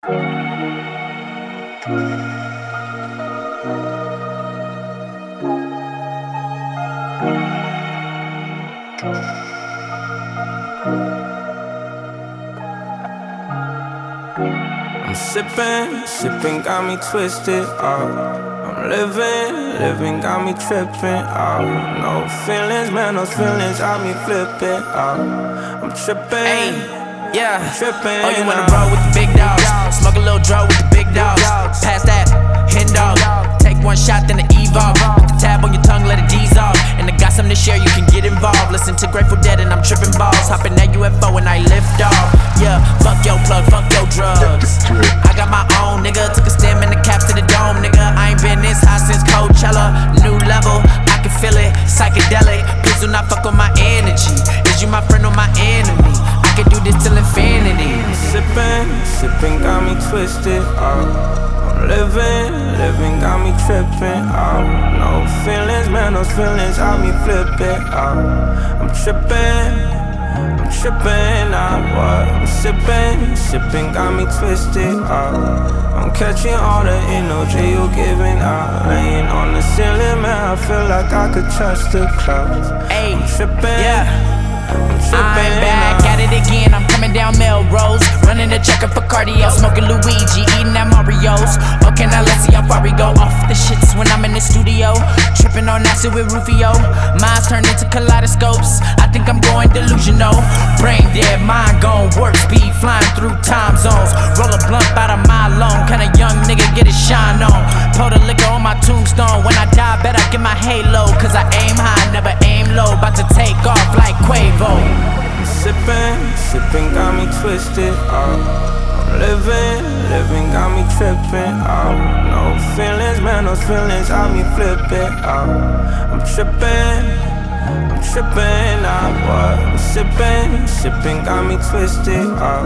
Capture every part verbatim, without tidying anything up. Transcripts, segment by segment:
I'm sipping, sipping got me twisted, oh. I'm living, living got me tripping, oh. No feelings, man, those feelings got me flipping, oh. I'm tripping, ay, yeah, I'm tripping. Oh, you wanna roll with the big dogs, smoke a little draw with the big dogs. Pass that, hen dog, take one shot then the evolve. Put the tab on your tongue, let it ease off. And I got something to share, you can get involved. Listen to Grateful Dead and I'm tripping balls. Hopping that U F O and I lift off. Yeah, fuck your plug, fuck your drugs. I got my own, nigga. Took a stem in the caps to the dome, nigga. I ain't been this high since Coachella. New level, I can feel it, psychedelic. Please do not fuck with my energy. Is you my friend or my enemy? I can do this till infinity. Sipping, sipping got me twisted, oh. I'm living, living got me tripping, oh. No feelings, man, those feelings got me flipping, oh. I'm tripping, I'm tripping, I what? I'm sipping, sipping got me twisted, oh. I'm catching all the energy you giving out. Laying on the ceiling, man, I feel like I could touch the clouds. Ay, I'm tripping, yeah. I'm tripping, I'm back at it again, I'm coming down Melrose. Running a checker for cardio, smoking Luigi, eating at Mario's. Okay, now let's see how far we go. Off the shits when I'm in the studio, tripping on acid with Rufio. Minds turn into kaleidoscopes, I think I'm going delusional. Brain dead, mind gone, warp speed, flying through time zones. Roll a blunt out of my lung, kinda young nigga get his shine on. Pour the liquor on my tombstone, when I die better get my halo. Cause I aim high, never aim low, about to take off like Quavo. I'm sipping, sipping got me twisted, oh. I'm living, living got me tripping, oh. No feelings, man, those feelings got me flipping, oh. I'm tripping, I'm tripping, I what? I'm sipping, sipping got me twisted,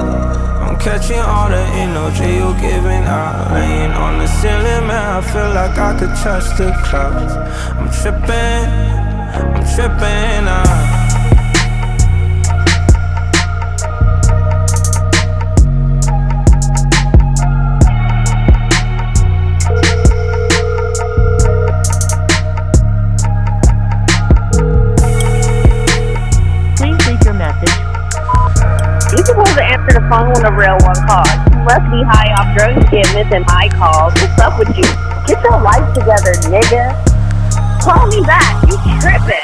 oh. I'm catching all the energy you giving out. Laying on the ceiling, man, I feel like I could touch the clouds. I'm tripping, I'm tripping, I You're supposed to answer the phone when a real one calls. You must be high off drugs to get missing my calls. What's up with you? Get your life together, nigga. Call me back. You tripping.